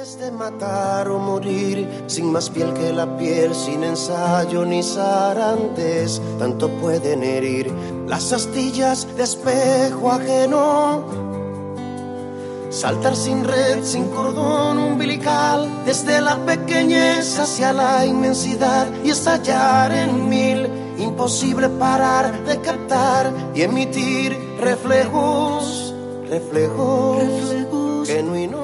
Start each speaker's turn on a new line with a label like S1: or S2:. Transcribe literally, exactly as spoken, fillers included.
S1: Antes de matar o morir, sin más piel que la piel, sin ensayo ni zarantes, tanto pueden herir las astillas de espejo ajeno. Saltar sin red, sin cordón umbilical, desde la pequeñez hacia la inmensidad y estallar en mil. Imposible parar de captar y emitir reflejos, reflejos, reflejos genuinos.